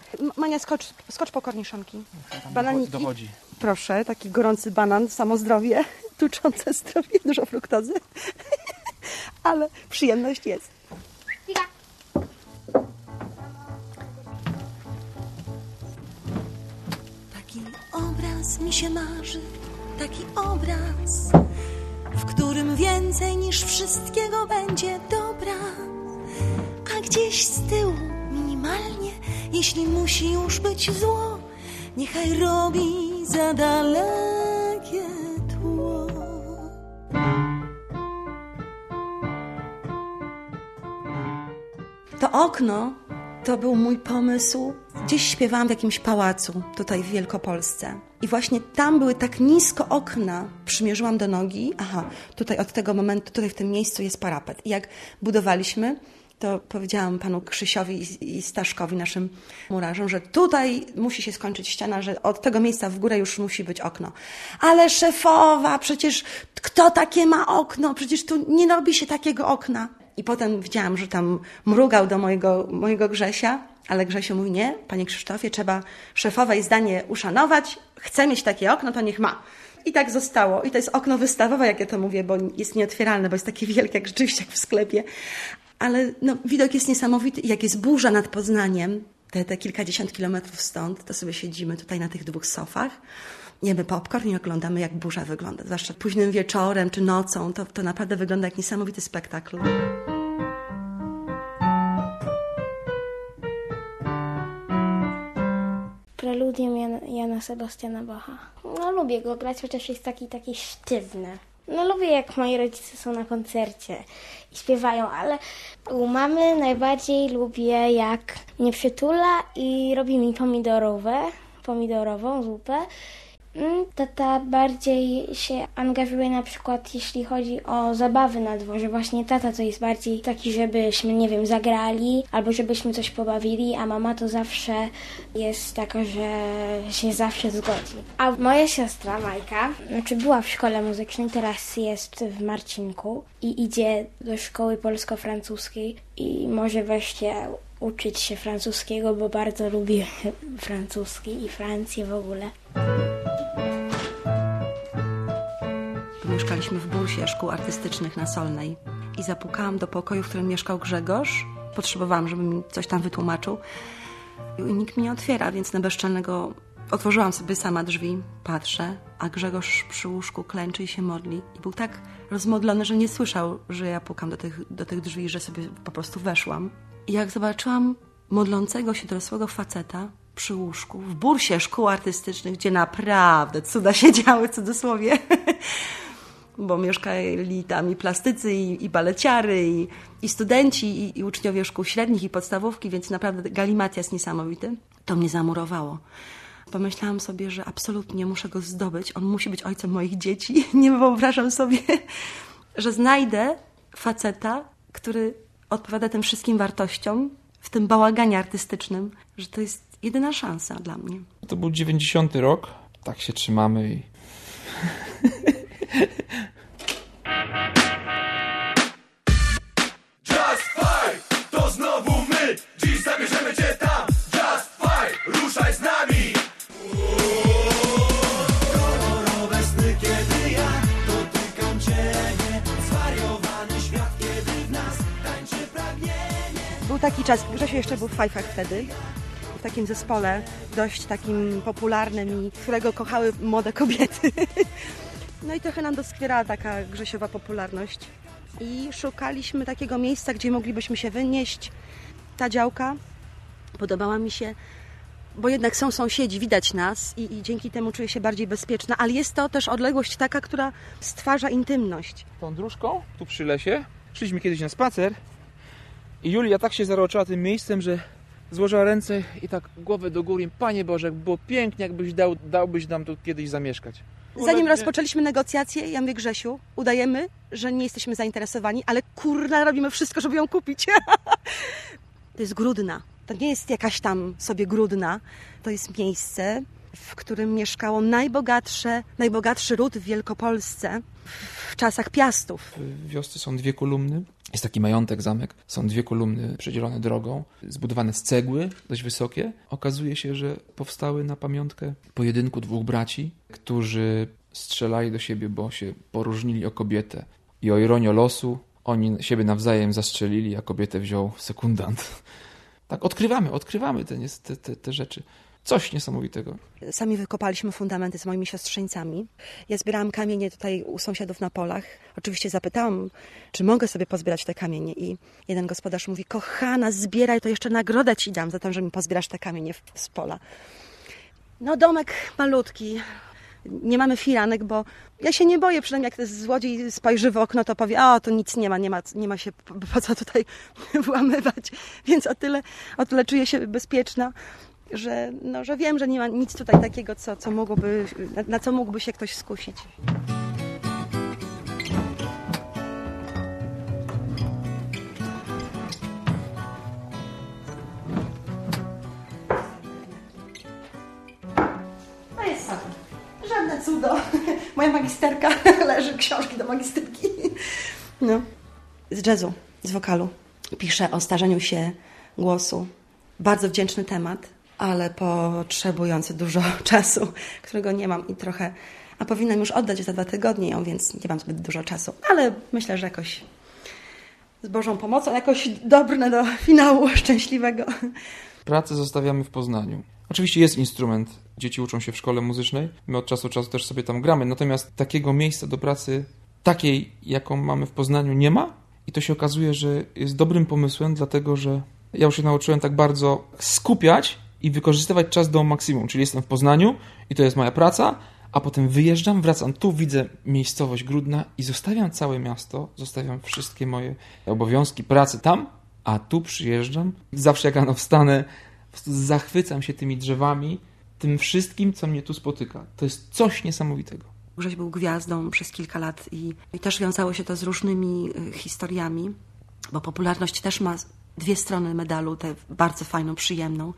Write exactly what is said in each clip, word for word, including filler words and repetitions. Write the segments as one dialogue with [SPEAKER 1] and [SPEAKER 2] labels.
[SPEAKER 1] Mania, skocz, skocz po korniszonki. Bananiki.
[SPEAKER 2] Dowodzi.
[SPEAKER 1] Proszę, taki gorący banan, samo zdrowie, tuczące zdrowie, dużo fruktozy. Ale przyjemność jest.
[SPEAKER 3] Taki obraz mi się marzy, taki obraz, w którym więcej niż wszystkiego będzie dobra, a gdzieś z tyłu minimalnie, jeśli musi już być zło, niechaj robi za dalekie tło. To okno to był mój pomysł. Gdzieś śpiewałam w jakimś pałacu, tutaj w Wielkopolsce. I właśnie tam były tak nisko okna. Przymierzyłam do nogi. Aha, tutaj od tego momentu, tutaj w tym miejscu jest parapet. I jak budowaliśmy, to powiedziałam panu Krzysiowi i Staszkowi, naszym murarzom, że tutaj musi się skończyć ściana, że od tego miejsca w górę już musi być okno. Ale szefowa, przecież kto takie ma okno? Przecież tu nie robi się takiego okna. I potem widziałam, że tam mrugał do mojego, mojego Grzesia, ale Grzesiu mówi: nie, panie Krzysztofie, trzeba szefowej zdanie uszanować, chce mieć takie okno, to niech ma. I tak zostało. I to jest okno wystawowe, jak ja to mówię, bo jest nieotwieralne, bo jest takie wielkie, jak rzeczywiście jak w sklepie. Ale no, widok jest niesamowity. I jak jest burza nad Poznaniem, te, te kilkadziesiąt kilometrów stąd, to sobie siedzimy tutaj na tych dwóch sofach, jemy popcorn i oglądamy, jak burza wygląda. Zwłaszcza późnym wieczorem czy nocą, to, to naprawdę wygląda jak niesamowity spektakl.
[SPEAKER 4] Preludium Jana, Jana Sebastiana Bacha. No lubię go grać, chociaż jest taki, taki sztywny. No lubię, jak moi rodzice są na koncercie i śpiewają, ale u mamy najbardziej lubię, jak mnie przytula i robi mi pomidorowe, pomidorową zupę. Tata bardziej się angażuje na przykład, jeśli chodzi o zabawy na dworze. Właśnie tata to jest bardziej taki, żebyśmy, nie wiem, zagrali albo żebyśmy coś pobawili, a mama to zawsze jest taka, że się zawsze zgodzi. A moja siostra Majka, znaczy była w szkole muzycznej, teraz jest w Marcinku i idzie do szkoły polsko-francuskiej i może wreszcie uczyć się francuskiego, bo bardzo lubi francuski i Francję w ogóle.
[SPEAKER 3] Mieszkaliśmy w bursie szkół artystycznych na Solnej i zapukałam do pokoju, w którym mieszkał Grzegorz. Potrzebowałam, żeby mi coś tam wytłumaczył. I nikt mi nie otwiera, więc na bezczelnego otworzyłam sobie sama drzwi, patrzę, a Grzegorz przy łóżku klęczy i się modli. I był tak rozmodlony, że nie słyszał, że ja pukam do tych, do tych drzwi, że sobie po prostu weszłam. I jak zobaczyłam modlącego się dorosłego faceta przy łóżku, w bursie szkół artystycznych, gdzie naprawdę cuda się działy, cudzysłowie, bo mieszkali tam i plastycy, i, i baleciary, i, i studenci, i, i uczniowie szkół średnich, i podstawówki, więc naprawdę galimatias niesamowity. To mnie zamurowało. Pomyślałam sobie, że absolutnie muszę go zdobyć. On musi być ojcem moich dzieci. Nie wyobrażam sobie, że znajdę faceta, który odpowiada tym wszystkim wartościom w tym bałaganie artystycznym, że to jest jedyna szansa dla mnie.
[SPEAKER 2] To był dziewięćdziesiąty rok. Tak się trzymamy i...
[SPEAKER 5] Just Five, to znowu my. Dziś zabierzemy cię tam. Just Five, ruszaj z nami. Kolorowe sny, kiedy ja dotykam ciebie. Zwariowany świat, kiedy w nas tańczy pragnienie.
[SPEAKER 1] Był taki czas, Grzesiu jeszcze był w Fajfach wtedy, w takim zespole dość takim popularnym i którego kochały młode kobiety. No i trochę nam doskwierała taka Grzesiowa popularność. I szukaliśmy takiego miejsca, gdzie moglibyśmy się wynieść. Ta działka podobała mi się, bo jednak są sąsiedzi, widać nas i, i dzięki temu czuję się bardziej bezpieczna, ale jest to też odległość taka, która stwarza intymność.
[SPEAKER 2] Tą dróżką, tu przy lesie, szliśmy kiedyś na spacer i Julia tak się zaroczyła tym miejscem, że złożyła ręce i tak głowę do góry. Panie Boże, jak było pięknie, jakbyś dał, dałbyś nam tu kiedyś zamieszkać.
[SPEAKER 1] Zanim rozpoczęliśmy negocjacje, ja mówię: Grzesiu, udajemy, że nie jesteśmy zainteresowani, ale kurna, robimy wszystko, żeby ją kupić. To jest Grudna. To nie jest jakaś tam sobie Grudna. To jest miejsce, w którym mieszkało najbogatsze, najbogatszy ród w Wielkopolsce w czasach Piastów.
[SPEAKER 2] W wiosce są dwie kolumny. Jest taki majątek, zamek. Są dwie kolumny przedzielone drogą, zbudowane z cegły, dość wysokie. Okazuje się, że powstały na pamiątkę pojedynku dwóch braci, którzy strzelali do siebie, bo się poróżnili o kobietę. I o ironię losu, oni siebie nawzajem zastrzelili, a kobietę wziął sekundant. Tak, odkrywamy, odkrywamy te, te, te, te rzeczy. Coś niesamowitego.
[SPEAKER 1] Sami wykopaliśmy fundamenty z moimi siostrzeńcami. Ja zbierałam kamienie tutaj u sąsiadów na polach. Oczywiście zapytałam, czy mogę sobie pozbierać te kamienie. I jeden gospodarz mówi, kochana, zbieraj, to jeszcze nagrodę ci dam za to, że mi pozbierasz te kamienie z pola. No domek malutki. Nie mamy firanek, bo ja się nie boję, przynajmniej jak złodziej spojrzy w okno, to powie, o, tu nic nie ma, nie ma, nie ma się po co tutaj włamywać. Więc o tyle, o tyle czuję się bezpieczna, że, no, że wiem, że nie ma nic tutaj takiego, co, co mogłoby, na, na co mógłby się ktoś skusić. To jest sobie. Żadne cudo. Moja magisterka leży, książki do magisterki. No. Z jazzu, z wokalu. Piszę o starzeniu się głosu. Bardzo wdzięczny temat, ale potrzebujący dużo czasu, którego nie mam i trochę... A powinnam już oddać za dwa tygodnie ją, więc nie mam zbyt dużo czasu. Ale myślę, że jakoś z Bożą pomocą jakoś dobrnę do finału szczęśliwego.
[SPEAKER 2] Pracę zostawiamy w Poznaniu. Oczywiście jest instrument. Dzieci uczą się w szkole muzycznej. My od czasu do czasu też sobie tam gramy. Natomiast takiego miejsca do pracy, takiej, jaką mamy w Poznaniu, nie ma. I to się okazuje, że jest dobrym pomysłem, dlatego że ja już się nauczyłem tak bardzo skupiać i wykorzystywać czas do maksimum. Czyli jestem w Poznaniu i to jest moja praca, a potem wyjeżdżam, wracam tu, widzę miejscowość Gródna i zostawiam całe miasto, zostawiam wszystkie moje obowiązki, pracy tam, a tu przyjeżdżam. Zawsze jak rano wstanę, po prostu zachwycam się tymi drzewami, tym wszystkim, co mnie tu spotyka. To jest coś niesamowitego.
[SPEAKER 1] Grześ był gwiazdą przez kilka lat i, i też wiązało się to z różnymi y, historiami, bo popularność też ma dwie strony medalu, tę bardzo fajną, przyjemną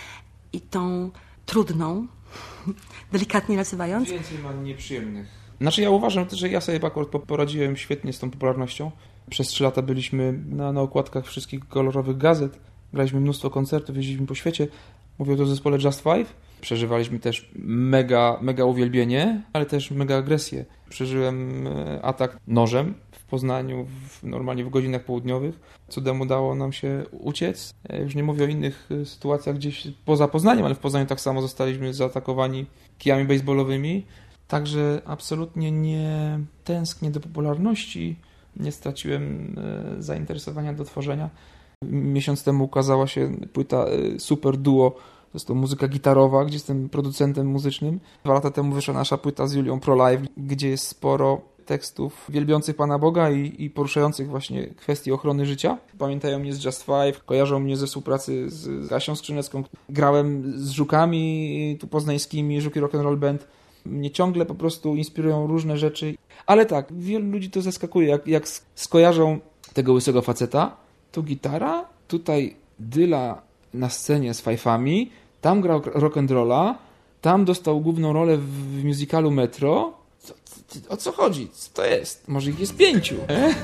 [SPEAKER 1] i tą trudną, delikatnie nazywając.
[SPEAKER 2] Więcej ma nieprzyjemnych. Znaczy ja uważam, że ja sobie akurat poradziłem świetnie z tą popularnością. Przez trzy lata byliśmy na, na okładkach wszystkich kolorowych gazet, graliśmy mnóstwo koncertów, jeździliśmy po świecie. Mówię o zespole Just Five. Przeżywaliśmy też mega, mega uwielbienie, ale też mega agresję. Przeżyłem atak nożem w Poznaniu, w, normalnie w godzinach południowych. Cudem udało nam się uciec. Już nie mówię o innych sytuacjach gdzieś poza Poznaniem, ale w Poznaniu tak samo zostaliśmy zaatakowani kijami baseballowymi. Także absolutnie nie tęsknię do popularności. Nie straciłem zainteresowania do tworzenia. Miesiąc temu ukazała się płyta Super Duo. To jest to muzyka gitarowa, gdzie jestem producentem muzycznym. Dwa lata temu wyszła nasza płyta z Julią Pro Live, gdzie jest sporo tekstów wielbiących Pana Boga i, i poruszających właśnie kwestii ochrony życia. Pamiętają mnie z Just Five, kojarzą mnie ze współpracy z Kasią Skrzynecką. Grałem z Żukami tu poznańskimi, Żuki Rock'n'Roll Band. Mnie ciągle po prostu inspirują różne rzeczy. Ale tak, wielu ludzi to zaskakuje, jak, jak skojarzą tego łysego faceta, tu gitara, tutaj dyla na scenie z fajfami, tam grał rock'n'rolla, tam dostał główną rolę w musicalu Metro. Co, co, o co chodzi? Co to jest? Może ich jest pięciu?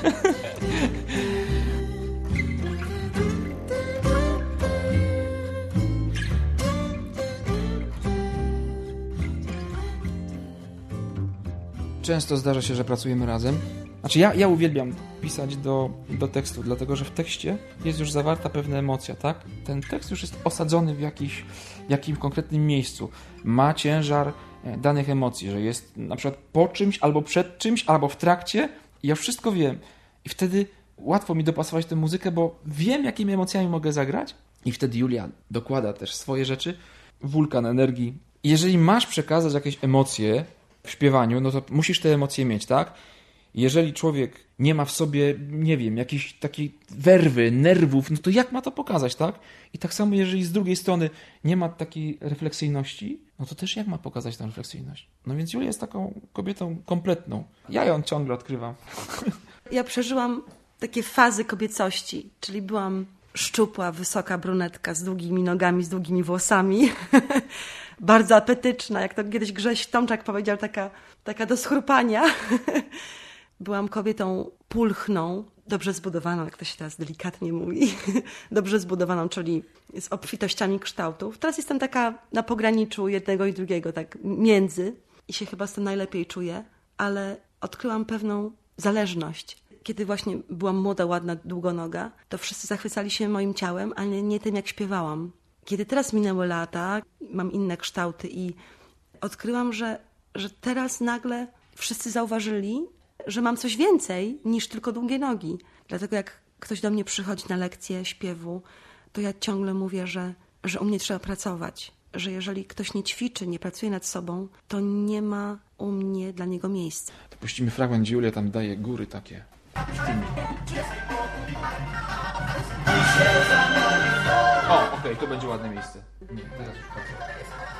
[SPEAKER 2] Często zdarza się, że pracujemy razem. Znaczy ja, ja uwielbiam pisać do, do tekstu, dlatego że w tekście jest już zawarta pewna emocja, tak? Ten tekst już jest osadzony w jakiś, jakimś konkretnym miejscu. Ma ciężar danych emocji, że jest na przykład po czymś, albo przed czymś, albo w trakcie i ja wszystko wiem. I wtedy łatwo mi dopasować tę muzykę, bo wiem, jakimi emocjami mogę zagrać. I wtedy Julia dokłada też swoje rzeczy. Wulkan energii. Jeżeli masz przekazać jakieś emocje w śpiewaniu, no to musisz te emocje mieć, tak? Jeżeli człowiek nie ma w sobie, nie wiem, jakiejś takiej werwy, nerwów, no to jak ma to pokazać, tak? I tak samo, jeżeli z drugiej strony nie ma takiej refleksyjności, no to też jak ma pokazać tę refleksyjność? No więc Julia jest taką kobietą kompletną. Ja ją ciągle odkrywam.
[SPEAKER 1] Ja przeżyłam takie fazy kobiecości, czyli byłam szczupła, wysoka brunetka z długimi nogami, z długimi włosami. bardzo apetyczna, jak to kiedyś Grześ Tomczak powiedział, taka, taka do schrupania. Byłam kobietą pulchną, dobrze zbudowaną, jak to się teraz delikatnie mówi, dobrze zbudowaną, czyli z obfitościami kształtów. Teraz jestem taka na pograniczu jednego i drugiego, tak między i się chyba z tym najlepiej czuję, ale odkryłam pewną zależność. Kiedy właśnie byłam młoda, ładna, długonoga, to wszyscy zachwycali się moim ciałem, ale nie tym, jak śpiewałam. Kiedy teraz minęły lata, mam inne kształty i odkryłam, że, że teraz nagle wszyscy zauważyli, że mam coś więcej niż tylko długie nogi. Dlatego jak ktoś do mnie przychodzi na lekcję śpiewu, to ja ciągle mówię, że, że u mnie trzeba pracować. Że jeżeli ktoś nie ćwiczy, nie pracuje nad sobą, to nie ma u mnie dla niego miejsca.
[SPEAKER 2] To puścimy fragment, gdzie Julia tam daje góry takie. O, okej, okay, to będzie ładne miejsce. Nie, teraz już bardzo.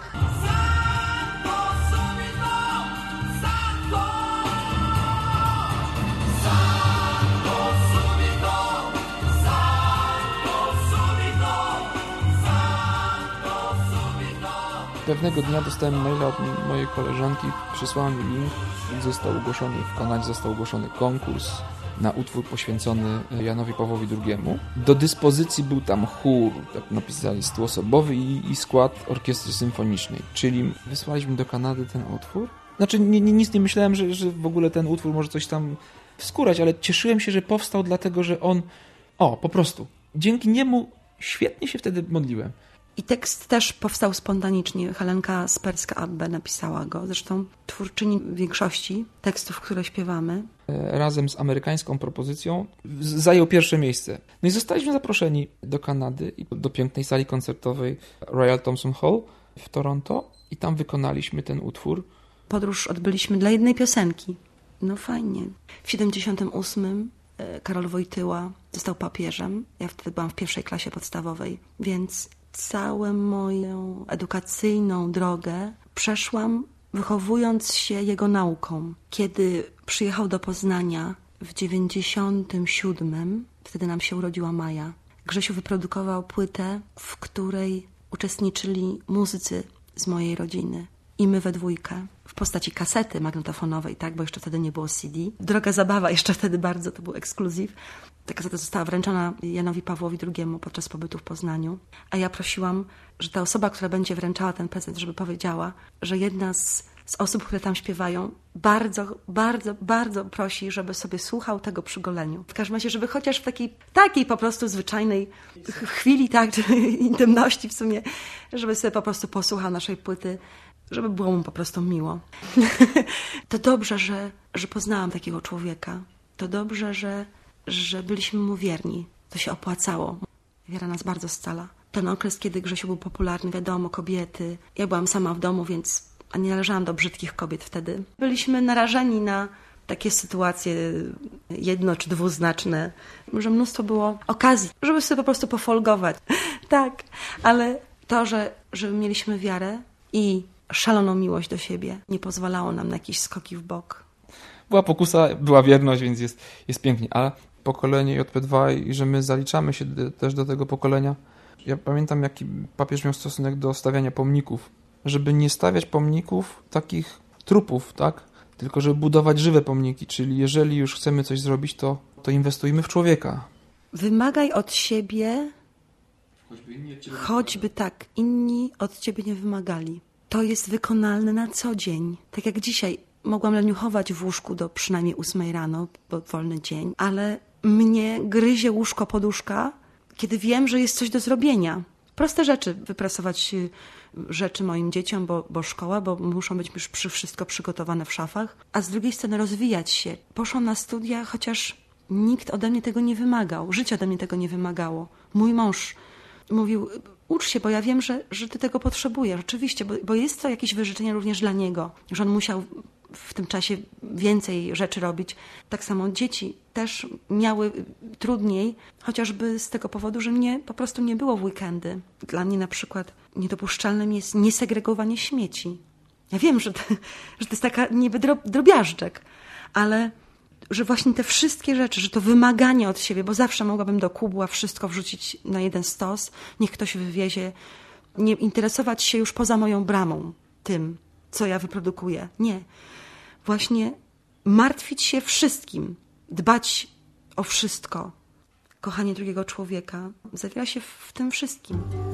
[SPEAKER 2] Pewnego dnia dostałem maila od mojej koleżanki, przysłała mi link i został ogłoszony w Kanadzie, został ogłoszony konkurs na utwór poświęcony Janowi Pawłowi drugiemu. Do dyspozycji był tam chór, tak napisali, stuosobowy i, i skład orkiestry symfonicznej, czyli wysłaliśmy do Kanady ten utwór. Znaczy nie, nie, nic nie myślałem, że, że w ogóle ten utwór może coś tam wskórać, ale cieszyłem się, że powstał dlatego, że on, o, po prostu, dzięki niemu świetnie się wtedy modliłem.
[SPEAKER 3] I tekst też powstał spontanicznie. Helenka Sperska-Abbe napisała go. Zresztą twórczyni większości tekstów, które śpiewamy.
[SPEAKER 2] Razem z amerykańską propozycją zajął pierwsze miejsce. No i zostaliśmy zaproszeni do Kanady i do pięknej sali koncertowej Royal Thomson Hall w Toronto i tam wykonaliśmy ten utwór.
[SPEAKER 3] Podróż odbyliśmy dla jednej piosenki. No fajnie. W siedemdziesiątym ósmym Karol Wojtyła został papieżem. Ja wtedy byłam w pierwszej klasie podstawowej, więc całą moją edukacyjną drogę przeszłam wychowując się jego nauką. Kiedy przyjechał do Poznania w dziewięćdziesiątym siódmym, wtedy nam się urodziła Maja, Grzesiu wyprodukował płytę, w której uczestniczyli muzycy z mojej rodziny i my we dwójkę. W postaci kasety magnetofonowej, tak, bo jeszcze wtedy nie było C D. Droga zabawa, jeszcze wtedy bardzo, to był ekskluzyw. Ta kaseta została wręczona Janowi Pawłowi drugiemu podczas pobytu w Poznaniu. A ja prosiłam, że ta osoba, która będzie wręczała ten prezent, żeby powiedziała, że jedna z, z osób, które tam śpiewają, bardzo, bardzo, bardzo prosi, żeby sobie słuchał tego przy goleniu. W każdym razie, żeby chociaż w takiej, takiej po prostu zwyczajnej chwili, tak, czy intymności w sumie, żeby sobie po prostu posłuchał naszej płyty, żeby było mu po prostu miło. To dobrze, że, że poznałam takiego człowieka. To dobrze, że, że byliśmy mu wierni. To się opłacało. Wiara nas bardzo scala. Ten okres, kiedy Grzesiu był popularny, wiadomo, kobiety. Ja byłam sama w domu, więc nie należałam do brzydkich kobiet wtedy. Byliśmy narażeni na takie sytuacje jedno- czy dwuznaczne, że mnóstwo było okazji, żeby sobie po prostu pofolgować. Tak, ale to, że, że mieliśmy wiarę i szaloną miłość do siebie, nie pozwalało nam na jakieś skoki w bok.
[SPEAKER 2] Była pokusa, była wierność, więc jest, jest pięknie. Ale pokolenie J P dwa i że my zaliczamy się do, też do tego pokolenia. Ja pamiętam, jaki papież miał stosunek do stawiania pomników. Żeby nie stawiać pomników takich trupów, tak? Tylko żeby budować żywe pomniki. Czyli jeżeli już chcemy coś zrobić, to, to inwestujmy w człowieka.
[SPEAKER 3] Wymagaj od siebie, choćby tak inni od ciebie nie wymagali. To jest wykonalne na co dzień. Tak jak dzisiaj mogłam leniuchować w łóżku do przynajmniej ósmej rano, bo wolny dzień, ale mnie gryzie łóżko poduszka, kiedy wiem, że jest coś do zrobienia. Proste rzeczy, wyprasować rzeczy moim dzieciom, bo, bo szkoła, bo muszą być już przy wszystko przygotowane w szafach, a z drugiej strony rozwijać się. Poszłam na studia, chociaż nikt ode mnie tego nie wymagał. Życie ode mnie tego nie wymagało. Mój mąż mówił, ucz się, bo ja wiem, że, że ty tego potrzebujesz. Oczywiście, bo, bo jest to jakieś wyrzeczenie również dla niego, że on musiał w tym czasie więcej rzeczy robić. Tak samo dzieci też miały trudniej, chociażby z tego powodu, że mnie po prostu nie było w weekendy. Dla mnie na przykład niedopuszczalnym jest niesegregowanie śmieci. Ja wiem, że to, że to jest taka niby drobiażdżek, ale że właśnie te wszystkie rzeczy, że to wymaganie od siebie, bo zawsze mogłabym do kubła wszystko wrzucić na jeden stos, niech ktoś wywiezie nie interesować się już poza moją bramą tym, co ja wyprodukuję. Nie. Właśnie martwić się wszystkim, dbać o wszystko. Kochanie drugiego człowieka zawiera się w tym wszystkim.